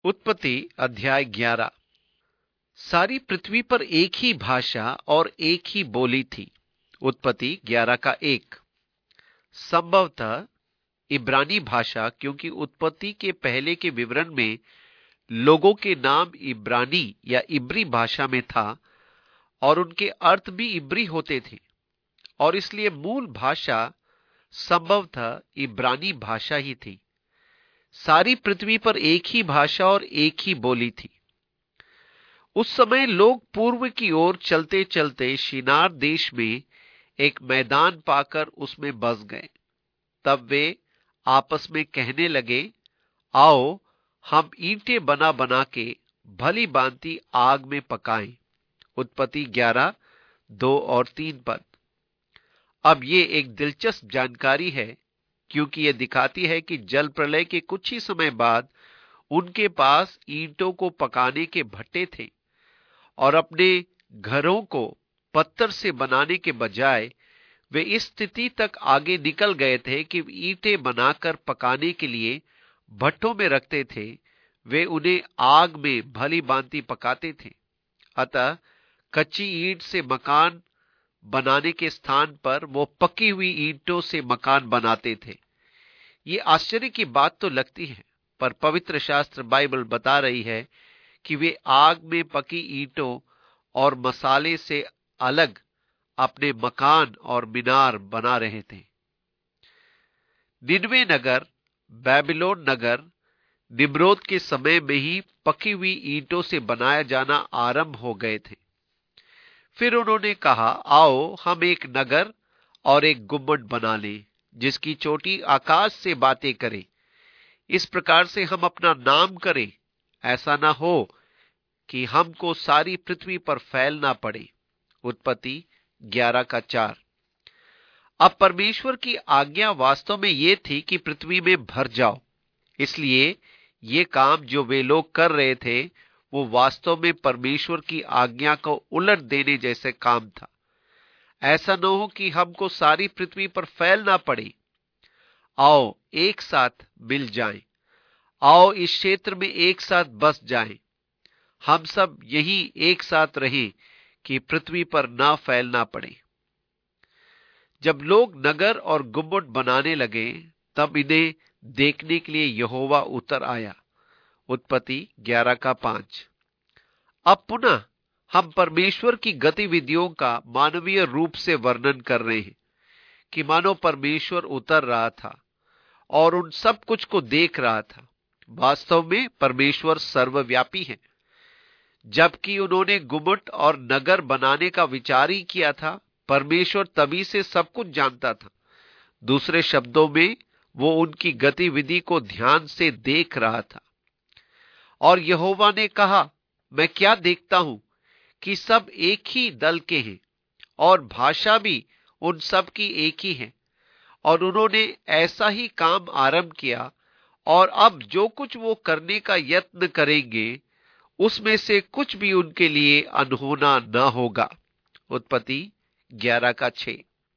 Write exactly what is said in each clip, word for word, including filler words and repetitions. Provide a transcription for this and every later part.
उत्पत्ति अध्याय ग्यारह। सारी पृथ्वी पर एक ही भाषा और एक ही बोली थी। उत्पत्ति ग्यारह का एक। संभवतः इब्रानी भाषा, क्योंकि उत्पत्ति के पहले के विवरण में लोगों के नाम इब्रानी या इब्री भाषा में था और उनके अर्थ भी इब्री होते थे, और इसलिए मूल भाषा संभवतः इब्रानी भाषा ही थी। सारी पृथ्वी पर एक ही भाषा और एक ही बोली थी। उस समय लोग पूर्व की ओर चलते चलते शिनार देश में एक मैदान पाकर उसमें बस गए। तब वे आपस में कहने लगे, आओ हम ईंटें बना बना के भली भांति आग में पकाएं। उत्पत्ति ग्यारह दो और तीन पद। अब ये एक दिलचस्प जानकारी है, क्योंकि यह दिखाती है कि जल प्रलय के कुछ ही समय बाद उनके पास ईंटों को पकाने के भट्टे थे, और अपने घरों को पत्थर से बनाने के बजाय वे इस स्थिति तक आगे निकल गए थे कि ईंटें बनाकर पकाने के लिए भट्टों में रखते थे। वे उन्हें आग में भली भांति पकाते थे। अतः कच्ची ईंट से मकान बनाने के स्थान पर वो पकी हुई ईंटों से मकान बनाते थे। ये आश्चर्य की बात तो लगती है, पर पवित्र शास्त्र बाइबल बता रही है कि वे आग में पकी ईंटों और मसाले से अलग अपने मकान और मीनार बना रहे थे। निनवे नगर, बेबीलोन नगर निम्रोद के समय में ही पकी हुई ईंटों से बनाया जाना आरंभ हो गए थे। फिर उन्होंने कहा, आओ हम एक नगर और एक गुम्बद बना लें, जिसकी चोटी आकाश से बातें करे। इस प्रकार से हम अपना नाम करें, ऐसा ना हो कि हमको सारी पृथ्वी पर फैलना पड़े। उत्पत्ति ग्यारह का चार। अब परमेश्वर की आज्ञा वास्तव में यह थी कि पृथ्वी में भर जाओ। इसलिए ये काम जो वे लोग कर रहे थे वो वास्तव में परमेश्वर की आज्ञा को उलट देने जैसे काम था। ऐसा न हो कि हमको सारी पृथ्वी पर फैलना पड़े। आओ एक साथ मिल जाएं, आओ इस क्षेत्र में एक साथ बस जाएं, हम सब यही एक साथ रहें कि पृथ्वी पर ना फैलना पड़े। जब लोग नगर और गुम्बद बनाने लगे, तब इन्हें देखने के लिए यहोवा उतर आया। उत्पत्ति ग्यारह का पांच। अब पुनः हम परमेश्वर की गतिविधियों का मानवीय रूप से वर्णन कर रहे हैं कि मानो परमेश्वर उतर रहा था और उन सब कुछ को देख रहा था। वास्तव में परमेश्वर सर्वव्यापी है। जबकि उन्होंने गुम्बद और नगर बनाने का विचार ही किया था, परमेश्वर तभी से सब कुछ जानता था। दूसरे शब्दों में, वो उनकी गतिविधि को ध्यान से देख रहा था। और यहोवा ने कहा, मैं क्या देखता हूं कि सब एक ही दल के हैं और भाषा भी उन सब की एक ही है। और उन्होंने ऐसा ही काम आरंभ किया, और अब जो कुछ वो करने का यत्न करेंगे उसमें से कुछ भी उनके लिए अनहोना न होगा। उत्पत्ति ग्यारह का छह।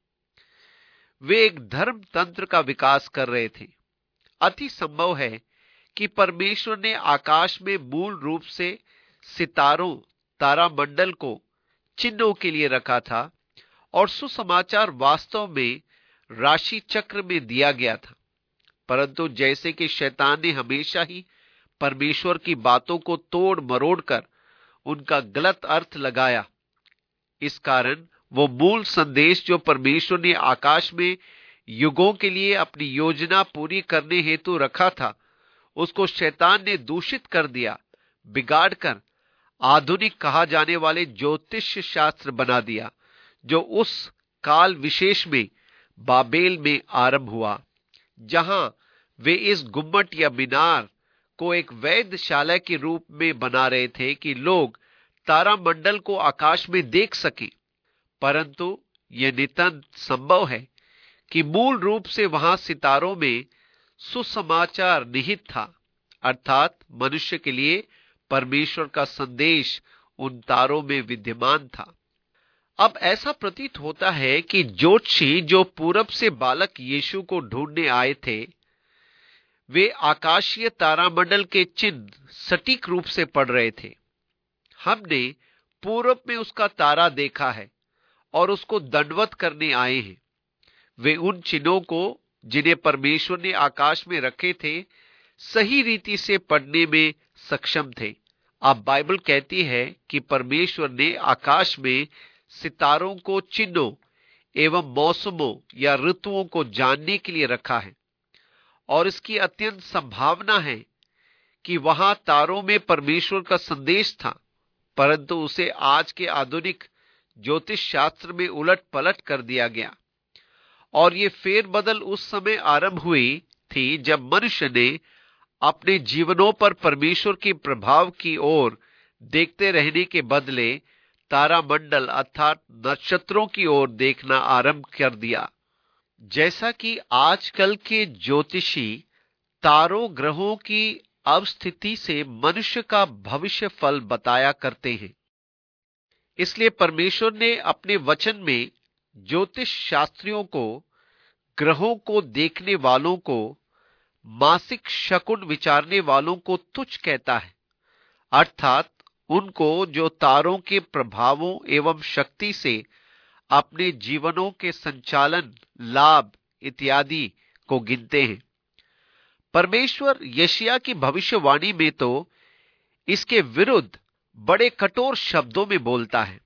वे एक धर्म तंत्र का विकास कर रहे थे। अति संभव है कि परमेश्वर ने आकाश में मूल रूप से सितारों, तारामंडल को चिन्हों के लिए रखा था, और सुसमाचार वास्तव में राशि चक्र में दिया गया था। परंतु जैसे कि शैतान ने हमेशा ही परमेश्वर की बातों को तोड़ मरोड़ कर उनका गलत अर्थ लगाया, इस कारण वो मूल संदेश जो परमेश्वर ने आकाश में युगों के लिए अपनी योजना पूरी करने हेतु रखा था, उसको शैतान ने दूषित कर दिया, बिगाड़कर आधुनिक कहा जाने वाले ज्योतिष शास्त्र बना दिया, जो उस काल विशेष में बाबेल में आरंभ हुआ, जहां वे इस गुम्बद या मीनार को एक वेधशाला के रूप में बना रहे थे कि लोग तारामंडल को आकाश में देख सकें। परंतु यह नितांत संभव है कि मूल रूप से वहां सितारों में सुसमाचार निहित था, अर्थात मनुष्य के लिए परमेश्वर का संदेश उन तारों में विद्यमान था। अब ऐसा प्रतीत होता है कि ज्योतिषी जो पूरब से बालक यीशु को ढूंढने आए थे, वे आकाशीय तारामंडल के चिन्ह सटीक रूप से पढ़ रहे थे। हमने पूरब में उसका तारा देखा है और उसको दंडवत करने आए हैं। वे उन चिन्हों को जिन्हें परमेश्वर ने आकाश में रखे थे सही रीति से पढ़ने में सक्षम थे। अब बाइबल कहती है कि परमेश्वर ने आकाश में सितारों को चिन्हों एवं मौसमों या ऋतुओं को जानने के लिए रखा है और इसकी अत्यंत संभावना है कि वहां तारों में परमेश्वर का संदेश था, परंतु उसे आज के आधुनिक ज्योतिष शास्त्र में उलट पलट कर दिया गया। और ये फेरबदल उस समय आरंभ हुई थी जब मनुष्य ने अपने जीवनों पर परमेश्वर के प्रभाव की ओर देखते रहने के बदले तारामंडल अर्थात नक्षत्रों की ओर देखना आरंभ कर दिया। जैसा कि आजकल के ज्योतिषी तारों ग्रहों की अवस्थिति से मनुष्य का भविष्य फल बताया करते हैं, इसलिए परमेश्वर ने अपने वचन में ज्योतिष शास्त्रियों को, ग्रहों को देखने वालों को, मासिक शकुन विचारने वालों को तुच्छ कहता है, अर्थात उनको जो तारों के प्रभावों एवं शक्ति से अपने जीवनों के संचालन, लाभ इत्यादि को गिनते हैं। परमेश्वर यशायाह की भविष्यवाणी में तो इसके विरुद्ध बड़े कठोर शब्दों में बोलता है,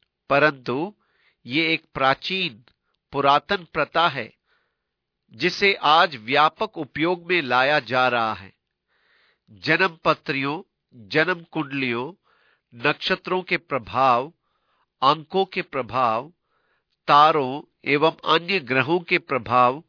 परंतु ये एक प्राचीन पुरातन प्रथा है जिसे आज व्यापक उपयोग में लाया जा रहा है। जन्म पत्रियों, जन्म कुंडलियों, नक्षत्रों के प्रभाव, अंकों के प्रभाव, तारों एवं अन्य ग्रहों के प्रभाव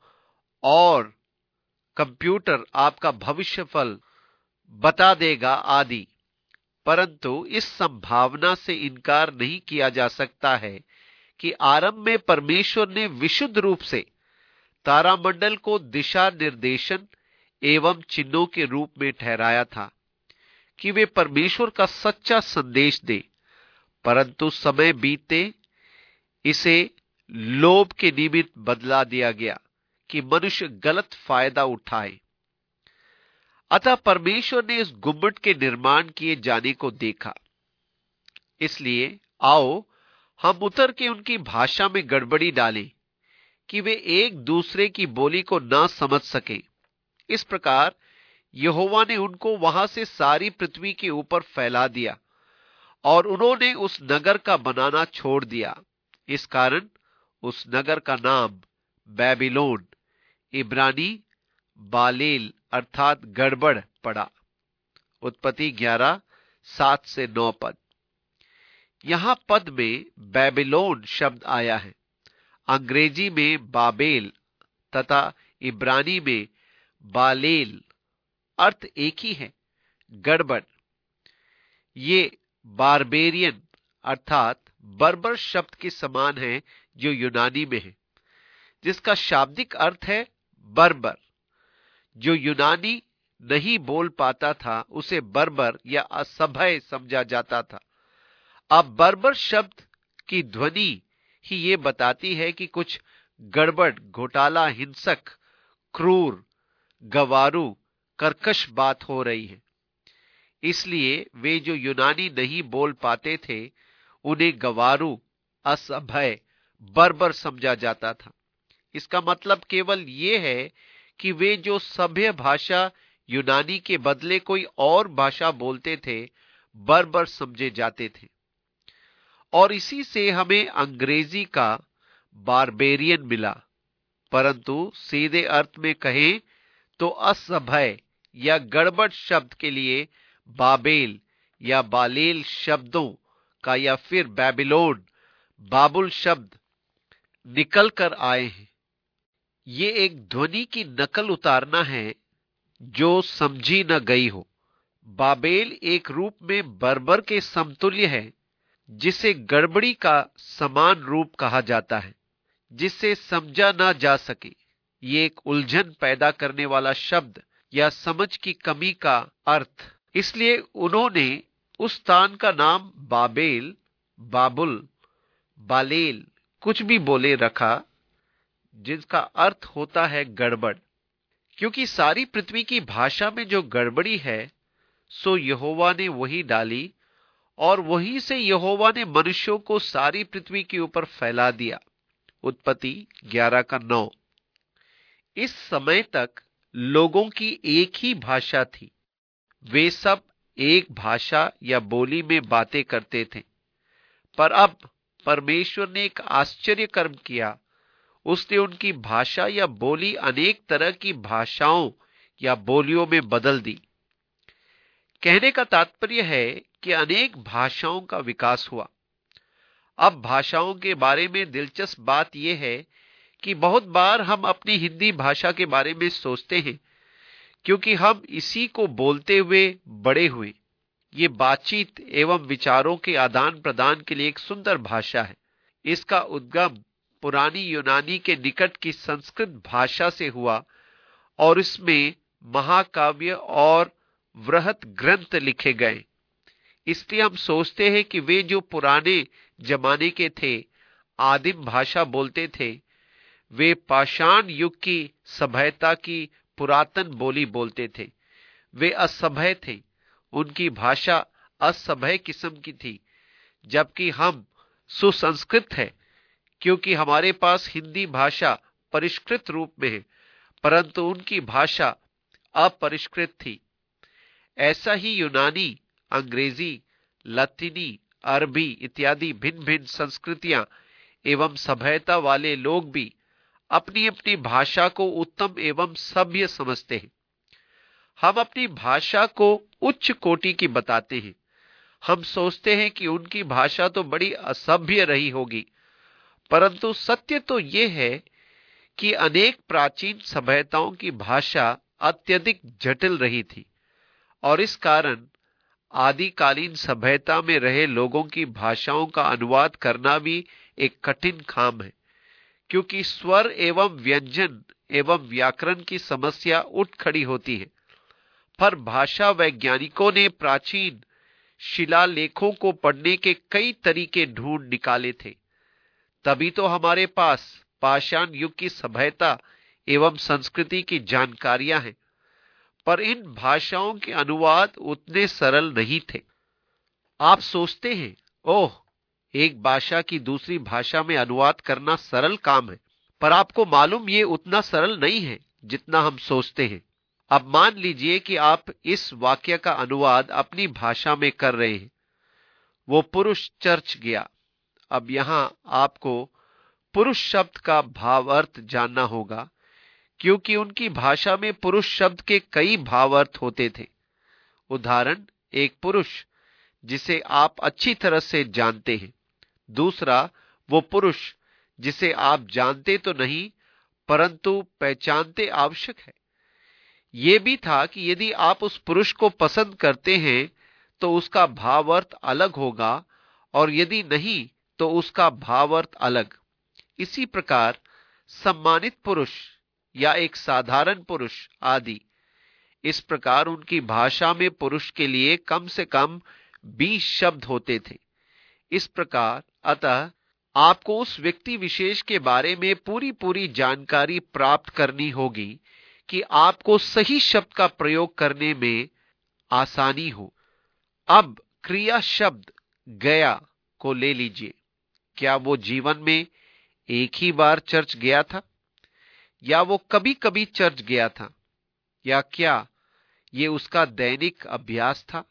और कंप्यूटर आपका भविष्यफल बता देगा आदि। परंतु इस संभावना से इनकार नहीं किया जा सकता है कि आरंभ में परमेश्वर ने विशुद्ध रूप से तारामंडल को दिशा निर्देशन एवं चिन्हों के रूप में ठहराया था कि वे परमेश्वर का सच्चा संदेश दे, परंतु समय बीते इसे लोभ के निमित्त बदला दिया गया कि मनुष्य गलत फायदा उठाए। अतः परमेश्वर ने इस गुम्बद के निर्माण किए जाने को देखा। इसलिए आओ हम उतर के उनकी भाषा में गड़बड़ी डालें कि वे एक दूसरे की बोली को ना समझ सके। इस प्रकार यहोवा ने उनको वहां से सारी पृथ्वी के ऊपर फैला दिया और उन्होंने उस नगर का बनाना छोड़ दिया। इस कारण उस नगर का नाम बेबीलोन, इब्रानी बालेल अर्थात गड़बड़ पड़ा। उत्पत्ति ग्यारह सात से नौ पद। यहां पद में बेबीलोन शब्द आया है। अंग्रेजी में बाबेल तथा इब्रानी में बालेल अर्थ एक ही है, गड़बड़। ये बारबेरियन अर्थात बर्बर शब्द के समान है जो यूनानी में है, जिसका शाब्दिक अर्थ है बर्बर। जो यूनानी नहीं बोल पाता था उसे बर्बर या असभ्य समझा जाता था। अब बर्बर शब्द की ध्वनि ही ये बताती है कि कुछ गड़बड़, घोटाला, हिंसक, क्रूर, गवारू, कर्कश बात हो रही है। इसलिए वे जो यूनानी नहीं बोल पाते थे उन्हें गवारू, असभ्य, बर्बर समझा जाता था। इसका मतलब केवल ये है कि वे जो सभ्य भाषा यूनानी के बदले कोई और भाषा बोलते थे बर्बर समझे जाते थे। और इसी से हमें अंग्रेजी का बारबेरियन मिला। परंतु सीधे अर्थ में कहें तो असभ्य या गड़बड़ शब्द के लिए बाबेल या बालेल शब्दों का या फिर बेबीलोन, बाबुल शब्द निकल कर आए हैं। ये एक ध्वनि की नकल उतारना है जो समझी न गई हो। बाबेल एक रूप में बर्बर के समतुल्य है, जिसे गड़बड़ी का समान रूप कहा जाता है, जिससे समझा ना जा सके। ये एक उलझन पैदा करने वाला शब्द या समझ की कमी का अर्थ। इसलिए उन्होंने उस स्थान का नाम बाबेल, बाबुल, बालेल कुछ भी बोले रखा, जिसका अर्थ होता है गड़बड़। क्योंकि सारी पृथ्वी की भाषा में जो गड़बड़ी है सो यहोवा ने वही डाली, और वहीं से यहोवा ने मनुष्यों को सारी पृथ्वी के ऊपर फैला दिया। उत्पत्ति ग्यारह का नौ। इस समय तक लोगों की एक ही भाषा थी, वे सब एक भाषा या बोली में बातें करते थे। पर अब परमेश्वर ने एक आश्चर्य कर्म किया, उसने उनकी भाषा या बोली अनेक तरह की भाषाओं या बोलियों में बदल दी। कहने का तात्पर्य है कि अनेक भाषाओं का विकास हुआ। अब भाषाओं के बारे में दिलचस्प बात यह है कि बहुत बार हम अपनी हिंदी भाषा के बारे में सोचते हैं, क्योंकि हम इसी को बोलते हुए बड़े हुए। ये बातचीत एवं विचारों के आदान प्रदान के लिए एक सुंदर भाषा है। इसका उद्गम पुरानी यूनानी के निकट की संस्कृत भाषा से हुआ और इसमें महाकाव्य और वृहत ग्रंथ लिखे गए। इसलिए हम सोचते हैं कि वे जो पुराने जमाने के थे, आदिम भाषा बोलते थे, वे पाषाण युग की सभ्यता की पुरातन बोली बोलते थे। वे असभ्य थे, उनकी भाषा असभ्य किस्म की थी, जबकि हम सुसंस्कृत हैं, क्योंकि हमारे पास हिंदी भाषा परिष्कृत रूप में है, परंतु उनकी भाषा अपरिष्कृत थी। ऐसा ही यूनानी, अंग्रेजी, लतीनी, अरबी इत्यादि भिन्न भिन्न संस्कृतियां एवं सभ्यता वाले लोग भी अपनी अपनी भाषा को उत्तम एवं सभ्य समझते हैं। हम अपनी भाषा को उच्च कोटि की बताते हैं। हम सोचते हैं कि उनकी भाषा तो बड़ी असभ्य रही होगी, परंतु सत्य तो यह है कि अनेक प्राचीन सभ्यताओं की भाषा अत्यधिक जटिल रही थी, और इस कारण आदिकालीन सभ्यता में रहे लोगों की भाषाओं का अनुवाद करना भी एक कठिन काम है, क्योंकि स्वर एवं व्यंजन एवं व्याकरण की समस्या उठ खड़ी होती है। पर भाषा वैज्ञानिकों ने प्राचीन शिलालेखों को पढ़ने के कई तरीके ढूंढ निकाले थे, तभी तो हमारे पास पाषाण युग की सभ्यता एवं संस्कृति की जानकारियां हैं। पर इन भाषाओं के अनुवाद उतने सरल नहीं थे। आप सोचते हैं, ओह, एक भाषा की दूसरी भाषा में अनुवाद करना सरल काम है, पर आपको मालूम ये उतना सरल नहीं है जितना हम सोचते हैं। अब मान लीजिए कि आप इस वाक्य का अनुवाद अपनी भाषा में कर रहे हैं, वो पुरुष चर्च गया। अब यहां आपको पुरुष शब्द का भावार्थ जानना होगा, क्योंकि उनकी भाषा में पुरुष शब्द के कई भावार्थ होते थे। उदाहरण, एक पुरुष जिसे आप अच्छी तरह से जानते हैं। दूसरा, वो पुरुष जिसे आप जानते तो नहीं परंतु पहचानते आवश्यक है। यह भी था कि यदि आप उस पुरुष को पसंद करते हैं तो उसका भावार्थ अलग होगा, और यदि नहीं तो उसका भावार्थ अलग। इसी प्रकार सम्मानित पुरुष या एक साधारण पुरुष आदि, इस प्रकार उनकी भाषा में पुरुष के लिए कम से कम बीस शब्द होते थे। इस प्रकार अतः आपको उस व्यक्ति विशेष के बारे में पूरी पूरी जानकारी प्राप्त करनी होगी कि आपको सही शब्द का प्रयोग करने में आसानी हो। अब क्रिया शब्द गया को ले लीजिए। क्या वो जीवन में एक ही बार चर्च गया था, या वो कभी कभी चर्च गया था, या क्या ये उसका दैनिक अभ्यास था,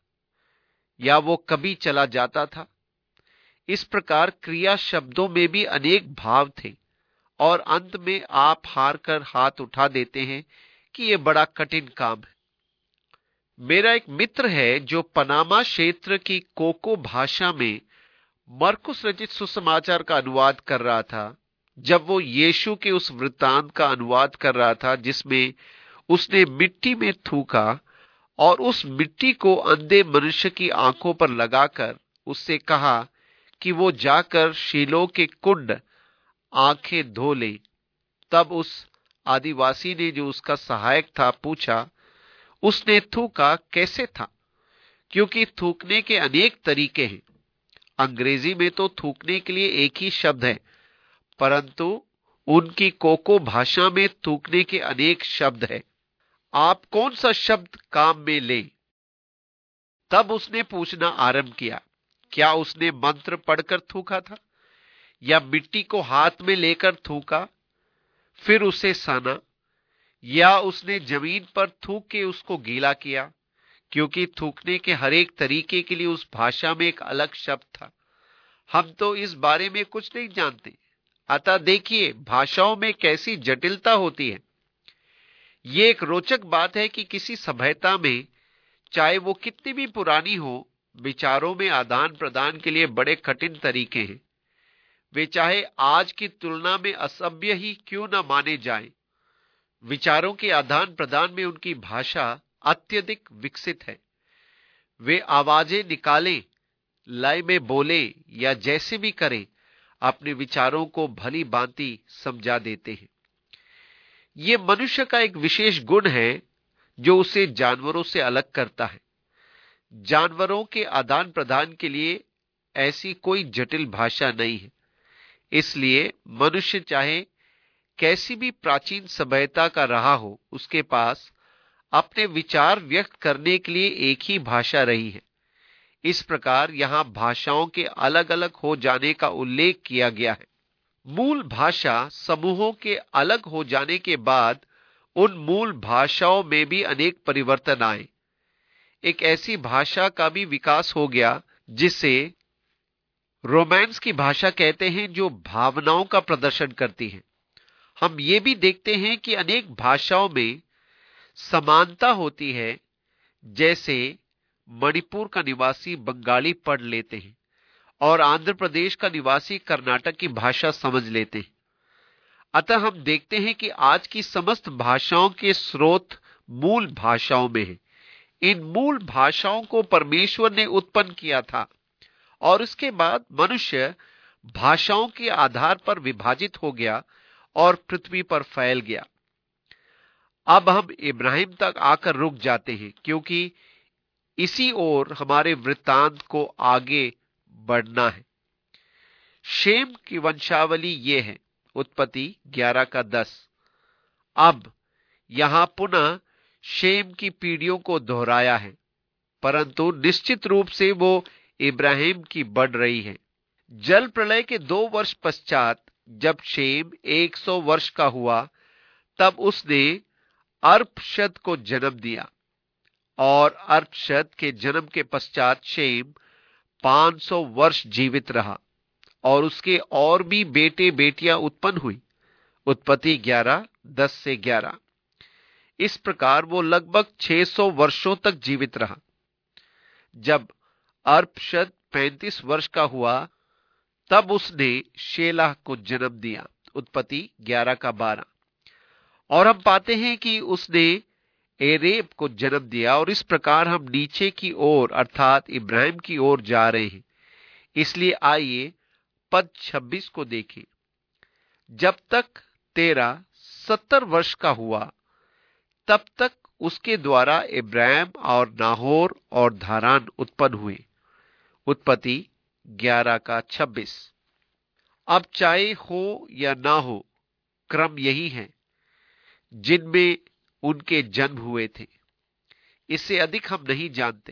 या वो कभी चला जाता था? इस प्रकार क्रिया शब्दों में भी अनेक भाव थे, और अंत में आप हार कर हाथ उठा देते हैं कि यह बड़ा कठिन काम है। मेरा एक मित्र है जो पनामा क्षेत्र की कोको भाषा में मरकुस रचित सुसमाचार का अनुवाद कर रहा था। जब वो यीशु के उस वृत्तांत का अनुवाद कर रहा था जिसमें उसने मिट्टी में थूका और उस मिट्टी को अंधे मनुष्य की आंखों पर लगाकर उससे कहा कि वो जाकर शीलो के कुंड आंखें धो ले, तब उस आदिवासी ने जो उसका सहायक था पूछा, उसने थूका कैसे था? क्योंकि थूकने के अनेक तरीके हैं। अंग्रेजी में तो थूकने के लिए एक ही शब्द है, परंतु उनकी कोको भाषा में थूकने के अनेक शब्द हैं। आप कौन सा शब्द काम में ले? तब उसने पूछना आरंभ किया, क्या उसने मंत्र पढ़कर थूका था या मिट्टी को हाथ में लेकर थूका फिर उसे साना, या उसने जमीन पर थूक के उसको गीला किया? क्योंकि थूकने के हर एक तरीके के लिए उस भाषा में एक अलग शब्द था। हम तो इस बारे में कुछ नहीं जानते। अतः देखिए भाषाओं में कैसी जटिलता होती है। ये एक रोचक बात है कि किसी सभ्यता में, चाहे वो कितनी भी पुरानी हो, विचारों में आदान प्रदान के लिए बड़े कठिन तरीके हैं। वे चाहे आज की तुलना में असभ्य ही क्यों न माने जाएं, विचारों के आदान प्रदान में उनकी भाषा अत्यधिक विकसित है। वे आवाजें निकालें, लय में बोले या जैसे भी करें, अपने विचारों को भली भांति समझा देते हैं। यह मनुष्य का एक विशेष गुण है जो उसे जानवरों से अलग करता है। जानवरों के आदान प्रदान के लिए ऐसी कोई जटिल भाषा नहीं है। इसलिए मनुष्य चाहे कैसी भी प्राचीन सभ्यता का रहा हो, उसके पास अपने विचार व्यक्त करने के लिए एक ही भाषा रही है। इस प्रकार यहां भाषाओं के अलग अलग हो जाने का उल्लेख किया गया है। मूल भाषा समूहों के अलग हो जाने के बाद उन मूल भाषाओं में भी अनेक परिवर्तन आए। एक ऐसी भाषा का भी विकास हो गया जिसे रोमांस की भाषा कहते हैं, जो भावनाओं का प्रदर्शन करती है। हम ये भी देखते हैं कि अनेक भाषाओं में समानता होती है। जैसे मणिपुर का निवासी बंगाली पढ़ लेते हैं और आंध्र प्रदेश का निवासी कर्नाटक की भाषा समझ लेते हैं। अतः हम देखते हैं कि आज की समस्त भाषाओं के स्रोत मूल भाषाओं में हैं। इन मूल भाषाओं को परमेश्वर ने उत्पन्न किया था और उसके बाद मनुष्य भाषाओं के आधार पर विभाजित हो गया और पृथ्वी पर फैल गया। अब हम इब्राहिम तक आकर रुक जाते हैं, क्योंकि इसी ओर हमारे वृत्तांत को आगे बढ़ना है। शेम की वंशावली ये है, उत्पत्ति ग्यारह का दस। अब यहां पुनः शेम की पीढ़ियों को दोहराया है, परंतु निश्चित रूप से वो इब्राहिम की बढ़ रही है। जल प्रलय के दो वर्ष पश्चात जब शेम एक सौ वर्ष का हुआ, तब उसने अर्पशद को जन्म दिया और अर्पशद के जन्म के पश्चात शेम पांच सौ वर्ष जीवित रहा और उसके और भी बेटे बेटियां उत्पन्न हुई। उत्पत्ति ग्यारह दस से ग्यारह। इस प्रकार वो लगभग छह सौ वर्षों तक जीवित रहा। जब अर्पशद पैंतीस वर्ष का हुआ, तब उसने शेलाह को जन्म दिया। उत्पत्ति ग्यारह का बारह। और हम पाते हैं कि उसने एरेब को जन्म दिया और इस प्रकार हम नीचे की ओर अर्थात इब्राहिम की ओर जा रहे हैं। इसलिए आइए पद छब्बीस को देखें। जब तक तेरा सत्तर वर्ष का हुआ, तब तक उसके द्वारा इब्राहिम और नाहोर और धारान उत्पन्न हुए। उत्पत्ति ग्यारह का छब्बीस। अब चाहे हो या ना हो, क्रम यही है जिनमें उनके जन्म हुए थे। इससे अधिक हम नहीं जानते।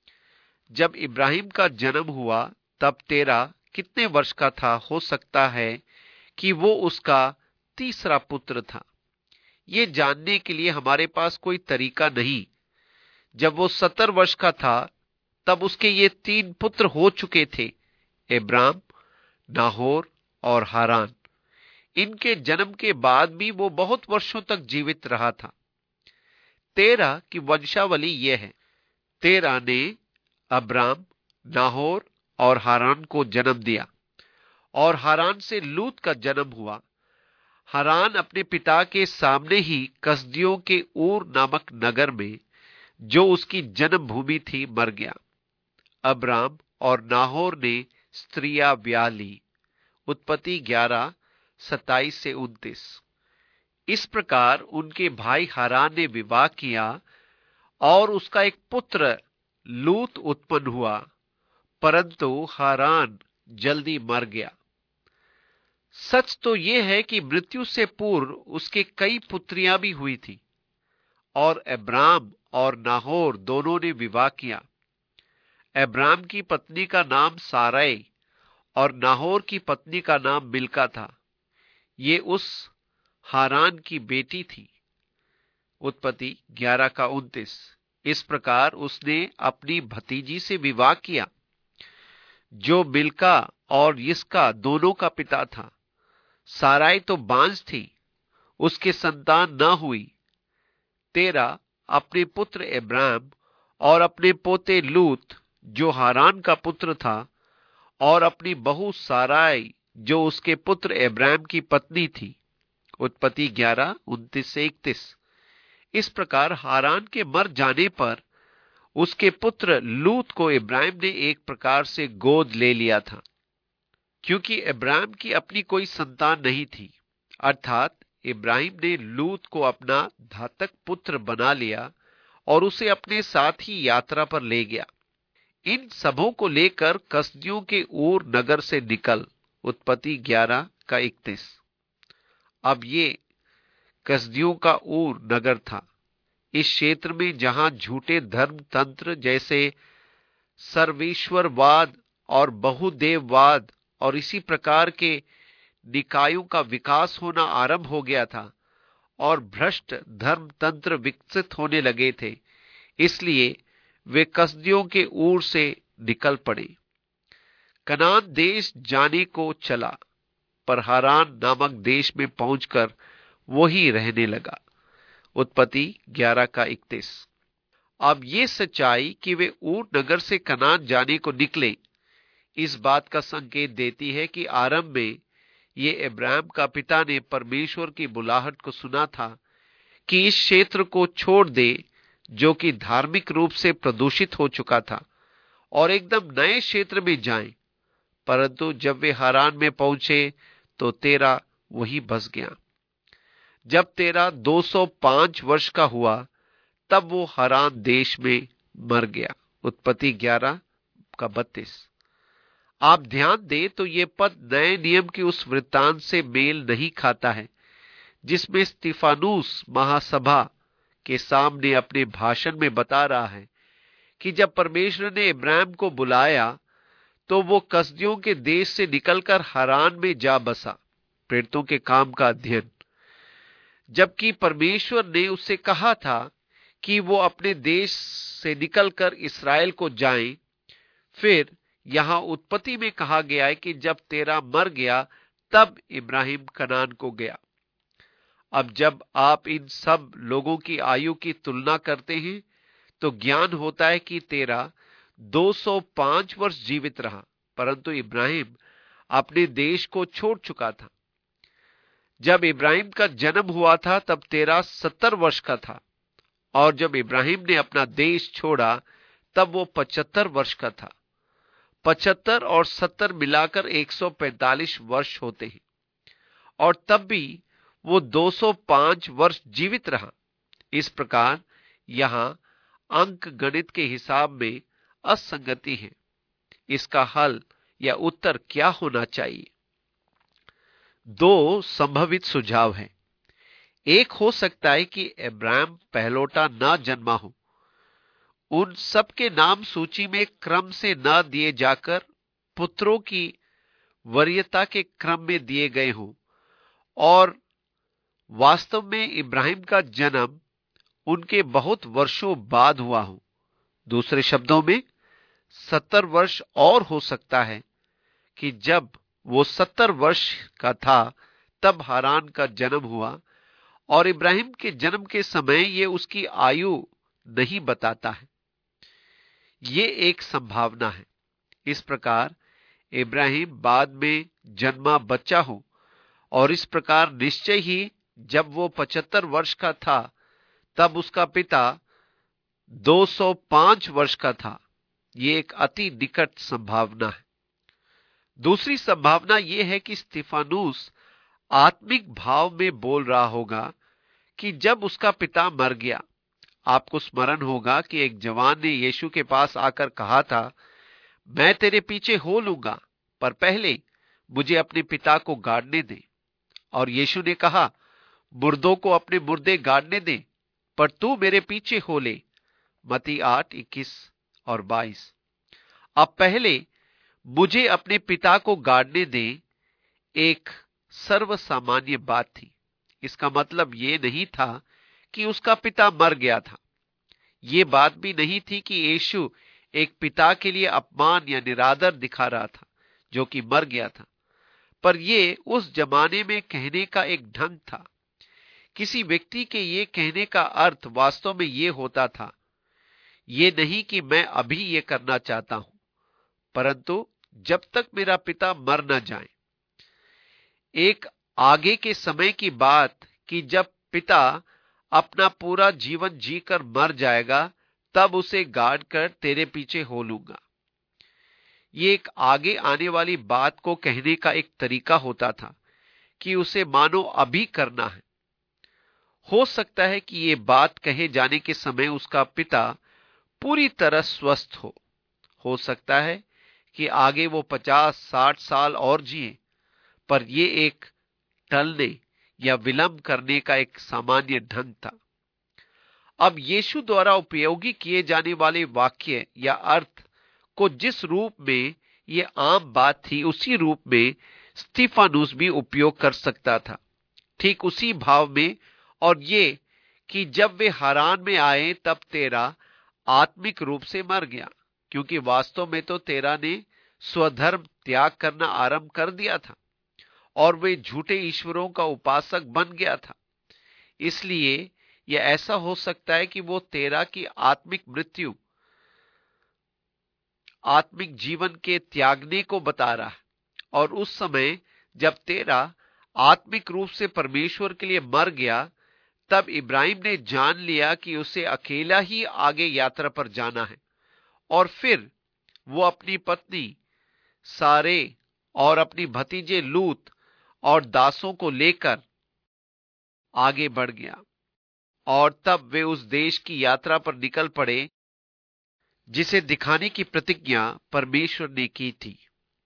जब इब्राहिम का जन्म हुआ, तब तेरा कितने वर्ष का था? हो सकता है कि वो उसका तीसरा पुत्र था। ये जानने के लिए हमारे पास कोई तरीका नहीं। जब वो सत्तर वर्ष का था, तब उसके ये तीन पुत्र हो चुके थे, इब्राम, नाहोर और हारान। इनके जन्म के बाद भी वो बहुत वर्षों तक जीवित रहा था। तेरा की वंशावली यह है। तेरा ने अब्राम, नाहोर और हारान को जन्म दिया और हारान से लूत का जन्म हुआ। हारान अपने पिता के सामने ही कसदियों के ऊर नामक नगर में, जो उसकी जन्मभूमि थी, मर गया। अब्राम और नाहोर ने स्त्रियां ब्याह ली। उत्पत्ति ग्यारह सत्ताईस से उनतीस। इस प्रकार उनके भाई हारान ने विवाह किया और उसका एक पुत्र लूत उत्पन्न हुआ, परंतु हारान जल्दी मर गया। सच तो यह है कि मृत्यु से पूर्व उसके कई पुत्रियां भी हुई थी और अब्राम और नाहोर दोनों ने विवाह किया। अब्राम की पत्नी का नाम सारै और नाहोर की पत्नी का नाम मिल्का था। ये उस हारान की बेटी थी। उत्पत्ति ग्यारह का उनतीस। इस प्रकार उसने अपनी भतीजी से विवाह किया जो मिल्का और यिस्का दोनों का पिता था। साराई तो बांझ थी, उसके संतान न हुई। तेरा अपने पुत्र अब्राम और अपने पोते लूत जो हारान का पुत्र था और अपनी बहू साराई जो उसके पुत्र अब्राम की पत्नी थी। उत्पत्ति ग्यारह उनतीस से इकतीस। इस प्रकार हारान के मर जाने पर उसके पुत्र लूत को इब्राहिम ने एक प्रकार से गोद ले लिया था, क्योंकि इब्राहिम की अपनी कोई संतान नहीं थी। अर्थात इब्राहिम ने लूत को अपना धातक पुत्र बना लिया और उसे अपने साथ ही यात्रा पर ले गया। इन सबों को लेकर कसदियों के ऊर नगर से निकल। उत्पत्ति ग्यारह का इकतीस। अब ये कसदियों का ऊर नगर था इस क्षेत्र में जहां झूठे धर्म तंत्र जैसे सर्वेश्वरवाद और बहुदेववाद और इसी प्रकार के निकायों का विकास होना आरंभ हो गया था और भ्रष्ट धर्म तंत्र विकसित होने लगे थे। इसलिए वे कसदियों के ऊर से निकल पड़े। कनान देश जाने को चला, पर हारान नामक देश में पहुंचकर वही रहने लगा। उत्पत्ति ग्यारह का इकतीस। अब ये सच्चाई कि वे ऊर नगर से कनान जाने को निकले इस बात का संकेत देती है कि आरंभ में ये इब्राहिम का पिता ने परमेश्वर की बुलाहट को सुना था कि इस क्षेत्र को छोड़ दे जो कि धार्मिक रूप से प्रदूषित हो चुका था और एकदम नए क्षेत्र में जाएं। परंतु जब वे हारान में पहुंचे तो तेरा वही बस गया। जब तेरा दो सौ पांच वर्ष का हुआ तब वो हारान देश में मर गया। उत्पत्ति ग्यारह का बत्तीस। आप ध्यान दें तो ये पद नए नियम के उस वृत्तांत से मेल नहीं खाता है जिसमें स्तिफानुस महासभा के सामने अपने भाषण में बता रहा है कि जब परमेश्वर ने इब्राहिम को बुलाया तो वो कसदियों के देश से निकलकर हारान में जा बसा। प्रेरितों के काम का अध्ययन। जबकि परमेश्वर ने उससे कहा था कि वो अपने देश से निकलकर इस्राएल को जाएं, फिर यहां उत्पत्ति में कहा गया है कि जब तेरा मर गया तब इब्राहिम कनान को गया। अब जब आप इन सब लोगों की आयु की तुलना करते हैं तो ज्ञान होता है कि तेरा दो सौ पांच वर्ष जीवित रहा, परंतु इब्राहिम अपने देश को छोड़ चुका था। जब इब्राहिम का जन्म हुआ था तब तेरा सत्तर वर्ष का था और जब इब्राहिम ने अपना देश छोड़ा तब वो पचहत्तर वर्ष का था। पचहत्तर और सत्तर मिलाकर एक सौ पैंतालीस वर्ष होते हैं और तब भी वो दो सौ पांच वर्ष जीवित रहा। इस प्रकार यहां अंक गणित के हिसाब में असंगति है। इसका हल या उत्तर क्या होना चाहिए? दो संभावित सुझाव हैं। एक हो सकता है कि अब्राहम पहलोटा न जन्मा हो, उन सब के नाम सूची में क्रम से न दिए जाकर पुत्रों की वरीयता के क्रम में दिए गए हों और वास्तव में इब्राहिम का जन्म उनके बहुत वर्षों बाद हुआ हो। दूसरे शब्दों में सत्तर वर्ष और हो सकता है कि जब वो सत्तर वर्ष का था तब हारान का जन्म हुआ और इब्राहिम के जन्म के समय ये उसकी आयु नहीं बताता है। ये एक संभावना है। इस प्रकार इब्राहिम बाद में जन्मा बच्चा हो और इस प्रकार निश्चय ही जब वो पचहत्तर वर्ष का था तब उसका पिता दो सौ पांच वर्ष का था। ये एक अति निकट संभावना है। दूसरी संभावना यह है कि स्तिफानुस आत्मिक भाव में बोल रहा होगा कि जब उसका पिता मर गया। आपको स्मरण होगा कि एक जवान ने यीशु के पास आकर कहा था, मैं तेरे पीछे हो लूंगा पर पहले मुझे अपने पिता को गाड़ने दे। और यीशु ने कहा, मुर्दों को अपने मुर्दे गाड़ने दे। पर तू मेरे पीछे हो ले। मत्ती आठ इक्कीस और बाईस। अब पहले मुझे अपने पिता को गाड़ने दे एक सर्वसामान्य बात थी। इसका मतलब यह नहीं था कि उसका पिता मर गया था। यह बात भी नहीं थी कि यीशु एक पिता के लिए अपमान या निरादर दिखा रहा था जो कि मर गया था, पर यह उस जमाने में कहने का एक ढंग था। किसी व्यक्ति के ये कहने का अर्थ वास्तव में यह होता था, ये नहीं कि मैं अभी ये करना चाहता हूं, परंतु जब तक मेरा पिता मर न जाए। एक आगे के समय की बात कि जब पिता अपना पूरा जीवन जीकर मर जाएगा, तब उसे गाड़ कर तेरे पीछे हो लूंगा। ये एक आगे आने वाली बात को कहने का एक तरीका होता था कि उसे मानो अभी करना है। हो सकता है कि ये बात कहे जाने के समय उसका पिता पूरी तरह स्वस्थ हो हो सकता है कि आगे वो पचास साठ साल और जिए, पर यह एक टलने या विलंब करने का एक सामान्य ढंग था। अब यीशु द्वारा उपयोगी किए जाने वाले वाक्य या अर्थ को जिस रूप में यह आम बात थी, उसी रूप में स्तिफानुस भी उपयोग कर सकता था, ठीक उसी भाव में। और ये कि जब वे हारान में आए तब तेरा आत्मिक रूप से मर गया, क्योंकि वास्तव में तो तेरा ने स्वधर्म त्याग करना आरंभ कर दिया था और वे झूठे ईश्वरों का उपासक बन गया था। इसलिए यह ऐसा हो सकता है कि वो तेरा की आत्मिक मृत्यु, आत्मिक जीवन के त्यागने को बता रहा है। और उस समय जब तेरा आत्मिक रूप से परमेश्वर के लिए मर गया, तब इब्राहिम ने जान लिया कि उसे अकेला ही आगे यात्रा पर जाना है। और फिर वो अपनी पत्नी सारे और अपनी भतीजे लूत और दासों को लेकर आगे बढ़ गया। और तब वे उस देश की यात्रा पर निकल पड़े जिसे दिखाने की प्रतिज्ञा परमेश्वर ने की थी।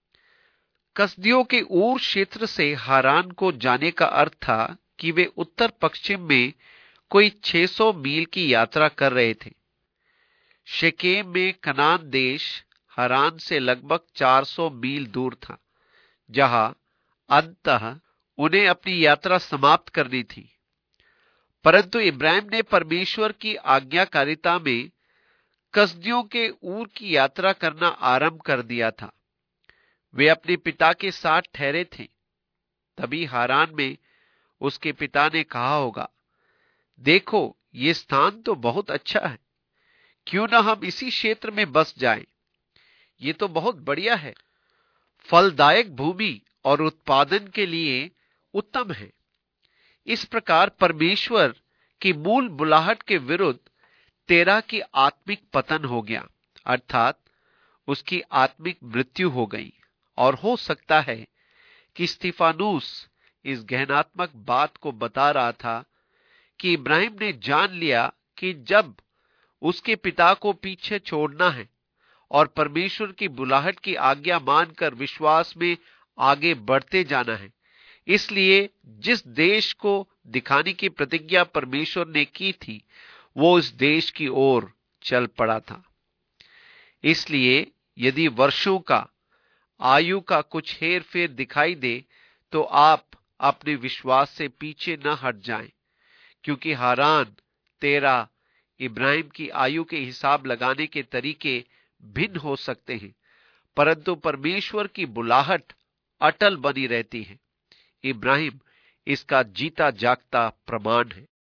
कसदियों के ऊर क्षेत्र से हारान को जाने का अर्थ था कि वे उत्तर पश्चिम में कोई छह सौ मील की यात्रा कर रहे थे। शेकेम में कनान देश हारान से लगभग चार सौ मील दूर था, जहां अंततः उन्हें अपनी यात्रा समाप्त करनी थी। परंतु इब्राहिम ने परमेश्वर की आज्ञाकारिता में कसदियों के ऊर की यात्रा करना आरंभ कर दिया था। वे अपने पिता के साथ ठहरे थे। तभी हारान में उसके पिता ने कहा होगा, देखो ये स्थान तो बहुत अच्छा है, क्यों ना हम इसी क्षेत्र में बस जाएं। ये तो बहुत बढ़िया है, फलदायक भूमि और उत्पादन के लिए उत्तम है। इस प्रकार परमेश्वर की मूल बुलाहट के विरुद्ध तेरा की आत्मिक पतन हो गया, अर्थात उसकी आत्मिक मृत्यु हो गई। और हो सकता है कि स्तिफानुस इस गहनात्मक बात को बता रहा था कि इब्राहिम ने जान लिया कि जब उसके पिता को पीछे छोड़ना है और परमेश्वर की बुलाहट की आज्ञा मानकर विश्वास में आगे बढ़ते जाना है, इसलिए जिस देश को दिखाने की प्रतिज्ञा परमेश्वर ने की थी, वो इस देश की ओर चल पड़ा था। इसलिए यदि वर्षों का आयु का कुछ हेर फेर दिखाई दे, तो आप अपने विश्वास से पीछे न हट जाएं, क्योंकि हारान, तेरा, इब्राहिम की आयु के हिसाब लगाने के तरीके भिन्न हो सकते हैं, परंतु परमेश्वर की बुलाहट अटल बनी रहती है। इब्राहिम इसका जीता जागता प्रमाण है।